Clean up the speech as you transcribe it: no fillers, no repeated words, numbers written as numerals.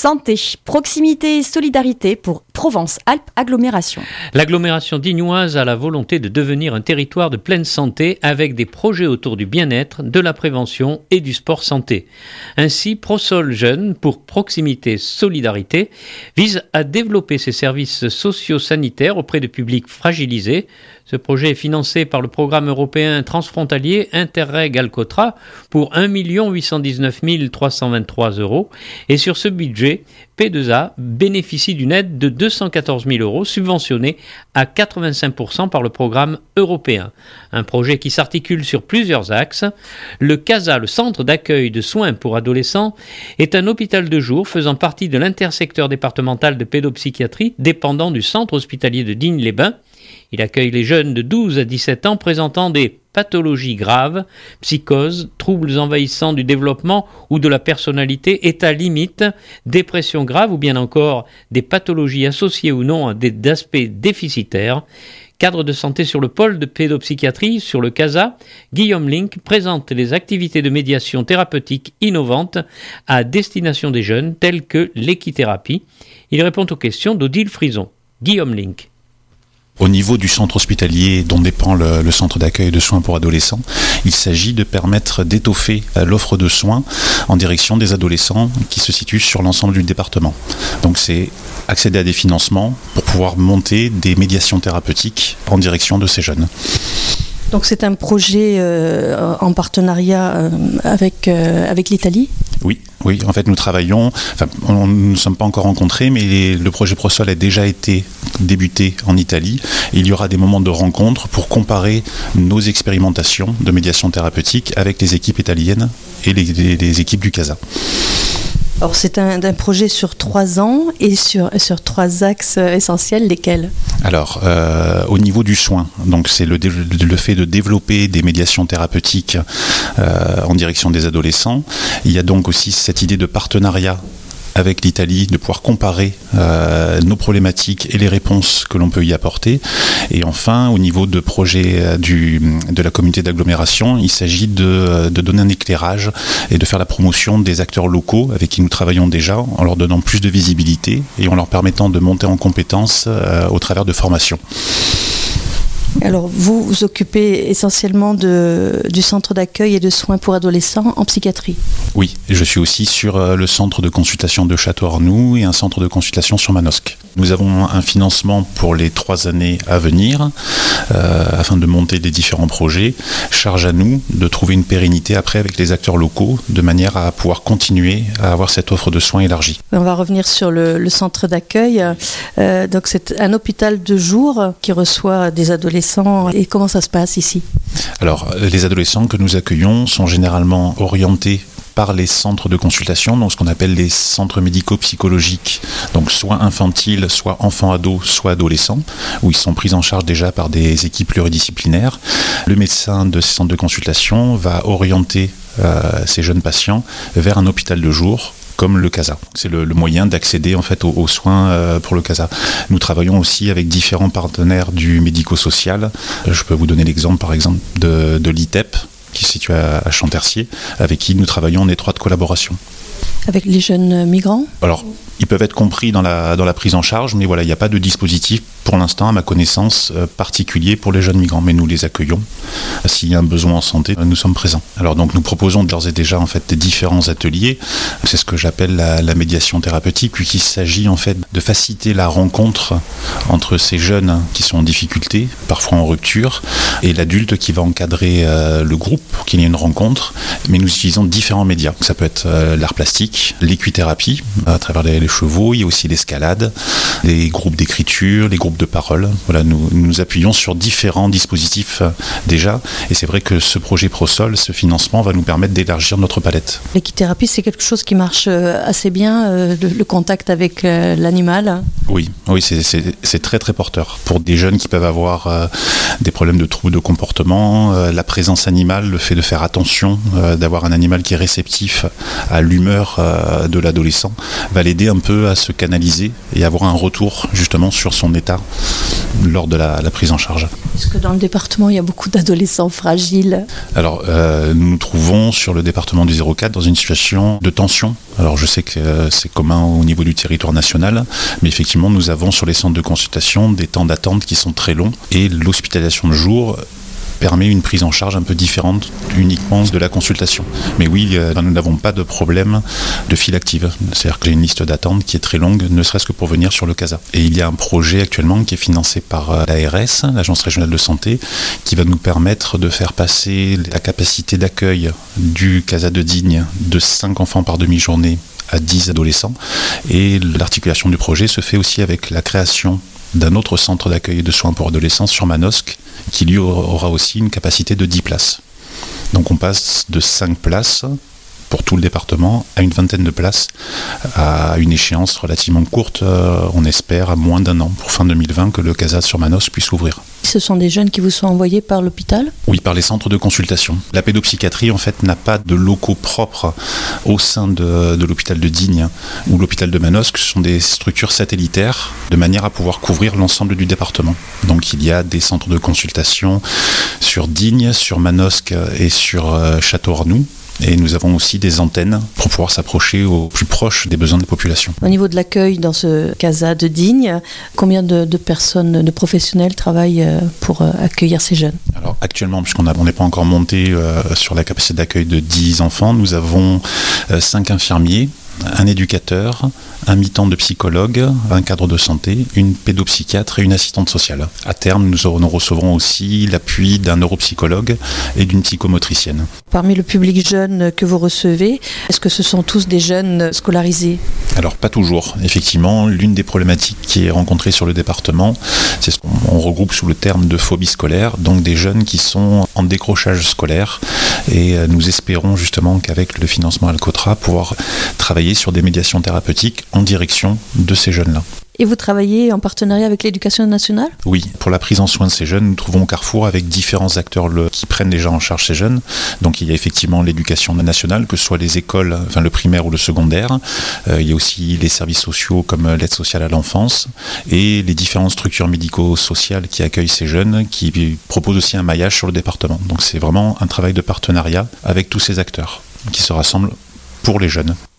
Santé, proximité et solidarité pour Provence-Alpes-Agglomération. L'agglomération dignoise a la volonté de devenir un territoire de pleine santé avec des projets autour du bien-être, de la prévention et du sport santé. Ainsi, ProSol Jeunes pour proximité solidarité vise à développer ses services socio-sanitaires auprès de publics fragilisés. Ce projet est financé par le programme européen transfrontalier Interreg Alcotra pour 1 819 323 € et sur ce budget, P2A bénéficie d'une aide de 214 000 € subventionnée à 85% par le programme européen. Un projet qui s'articule sur plusieurs axes. Le CASA, le centre d'accueil de soins pour adolescents, est un hôpital de jour faisant partie de l'intersecteur départemental de pédopsychiatrie dépendant du centre hospitalier de Digne-les-Bains. Il accueille les jeunes de 12 à 17 ans présentant des pathologies graves, psychoses, troubles envahissants du développement ou de la personnalité, états limites, dépression grave ou bien encore des pathologies associées ou non à des aspects déficitaires. Cadre de santé sur le pôle de pédopsychiatrie, sur le CASA, Guillaume Link présente les activités de médiation thérapeutique innovantes à destination des jeunes telles que l'équithérapie. Il répond aux questions d'Odile Frison. Guillaume Link. Au niveau du centre hospitalier dont dépend le centre d'accueil de soins pour adolescents, il s'agit de permettre d'étoffer l'offre de soins en direction des adolescents qui se situent sur l'ensemble du département. Donc c'est accéder à des financements pour pouvoir monter des médiations thérapeutiques en direction de ces jeunes. Donc c'est un projet en partenariat avec l'Italie ? Oui, en fait nous travaillons, nous ne nous sommes pas encore rencontrés, mais le projet ProSol a déjà été débuté en Italie. Et il y aura des moments de rencontre pour comparer nos expérimentations de médiation thérapeutique avec les équipes italiennes et les équipes du CASA. Alors c'est un projet sur 3 ans et sur 3 axes essentiels, lesquels ? Alors, au niveau du soin, donc c'est le fait de développer des médiations thérapeutiques en direction des adolescents. Il y a donc aussi cette idée de partenariat avec l'Italie, de pouvoir comparer nos problématiques et les réponses que l'on peut y apporter. Et enfin, au niveau de projet de la communauté d'agglomération, il s'agit de donner un éclairage et de faire la promotion des acteurs locaux avec qui nous travaillons déjà, en leur donnant plus de visibilité et en leur permettant de monter en compétences au travers de formations. Alors, vous vous occupez essentiellement du centre d'accueil et de soins pour adolescents en psychiatrie ? Oui, je suis aussi sur le centre de consultation de Château-Arnoux et un centre de consultation sur Manosque. Nous avons un financement pour les 3 années à venir afin de monter les différents projets. Charge à nous de trouver une pérennité après avec les acteurs locaux de manière à pouvoir continuer à avoir cette offre de soins élargie. On va revenir sur le centre d'accueil. Donc c'est un hôpital de jour qui reçoit des adolescents. Et comment ça se passe ici ? Alors, les adolescents que nous accueillons sont généralement orientés par les centres de consultation, donc ce qu'on appelle les centres médico-psychologiques, donc soit infantiles, soit enfants-ados, soit adolescents, où ils sont pris en charge déjà par des équipes pluridisciplinaires. Le médecin de ces centres de consultation va orienter ces jeunes patients vers un hôpital de jour, comme le CASA. C'est le moyen d'accéder en fait aux soins pour le CASA. Nous travaillons aussi avec différents partenaires du médico-social. Je peux vous donner l'exemple par exemple de l'ITEP, qui se situe à Champtercier, avec qui nous travaillons en étroite collaboration. Avec les jeunes migrants ? Alors, ils peuvent être compris dans la prise en charge, mais voilà, il n'y a pas de dispositif pour l'instant, à ma connaissance, particulier pour les jeunes migrants, mais nous les accueillons. S'il y a un besoin en santé, nous sommes présents. Alors donc nous proposons d'ores et déjà en fait des différents ateliers. C'est ce que j'appelle la médiation thérapeutique, puisqu'il s'agit en fait de faciliter la rencontre entre ces jeunes qui sont en difficulté, parfois en rupture, et l'adulte qui va encadrer le groupe pour qu'il y ait une rencontre. Mais nous utilisons différents médias. Ça peut être l'art plastique, l'équithérapie à travers les chevaux, il y a aussi l'escalade, les groupes d'écriture, les groupes de parole. Voilà, nous nous appuyons sur différents dispositifs déjà, et c'est vrai que ce projet ProSol, ce financement va nous permettre d'élargir notre palette. L'équithérapie, c'est quelque chose qui marche assez bien, le contact avec l'animal. Oui, c'est très très porteur. Pour des jeunes qui peuvent avoir des problèmes de troubles de comportement, la présence animale, le fait de faire attention, d'avoir un animal qui est réceptif à l'humeur de l'adolescent va l'aider un peu à se canaliser et avoir un retour justement sur son état lors de la prise en charge. Est-ce que dans le département, il y a beaucoup d'adolescents fragiles ? Alors, nous nous trouvons sur le département du 04 dans une situation de tension. Alors, je sais que c'est commun au niveau du territoire national, mais effectivement, nous avons sur les centres de consultation des temps d'attente qui sont très longs et l'hospitalisation de jour permet une prise en charge un peu différente uniquement de la consultation. Mais oui, nous n'avons pas de problème de file active. C'est-à-dire que j'ai une liste d'attente qui est très longue, ne serait-ce que pour venir sur le CASA. Et il y a un projet actuellement qui est financé par l'ARS, l'Agence régionale de santé, qui va nous permettre de faire passer la capacité d'accueil du CASA de Digne de 5 enfants par demi-journée à 10 adolescents. Et l'articulation du projet se fait aussi avec la création d'un autre centre d'accueil et de soins pour adolescents sur Manosque, qui lui aura aussi une capacité de 10 places. Donc on passe de 5 places pour tout le département à une vingtaine de places à une échéance relativement courte, on espère à moins d'1 an, pour fin 2020, que le CASA sur Manosque puisse ouvrir. Ce sont des jeunes qui vous sont envoyés par l'hôpital ? Oui, par les centres de consultation. La pédopsychiatrie, en fait, n'a pas de locaux propres au sein de l'hôpital de Digne ou l'hôpital de Manosque. Ce sont des structures satellitaires de manière à pouvoir couvrir l'ensemble du département. Donc il y a des centres de consultation sur Digne, sur Manosque et sur Château-Arnoux. Et nous avons aussi des antennes pour pouvoir s'approcher au plus proche des besoins des populations. Au niveau de l'accueil dans ce CASA de Digne, combien de personnes, de professionnels travaillent pour accueillir ces jeunes ? Alors actuellement, puisqu'on n'est pas encore monté sur la capacité d'accueil de 10 enfants, nous avons 5 infirmiers, un éducateur, un mi-temps de psychologue, un cadre de santé, une pédopsychiatre et une assistante sociale. À terme, nous recevrons aussi l'appui d'un neuropsychologue et d'une psychomotricienne. Parmi le public jeune que vous recevez, est-ce que ce sont tous des jeunes scolarisés ? Alors pas toujours. Effectivement, l'une des problématiques qui est rencontrée sur le département, c'est ce qu'on regroupe sous le terme de phobie scolaire, donc des jeunes qui sont en décrochage scolaire. Et nous espérons justement qu'avec le financement Alcotra, pouvoir travailler sur des médiations thérapeutiques en direction de ces jeunes-là. Et vous travaillez en partenariat avec l'Éducation nationale ? Oui, pour la prise en soin de ces jeunes, nous trouvons au Carrefour avec différents acteurs qui prennent déjà en charge ces jeunes. Donc il y a effectivement l'Éducation nationale, que ce soit les écoles, enfin le primaire ou le secondaire. Il y a aussi les services sociaux comme l'aide sociale à l'enfance et les différentes structures médico-sociales qui accueillent ces jeunes, qui proposent aussi un maillage sur le département. Donc c'est vraiment un travail de partenariat avec tous ces acteurs qui se rassemblent pour les jeunes.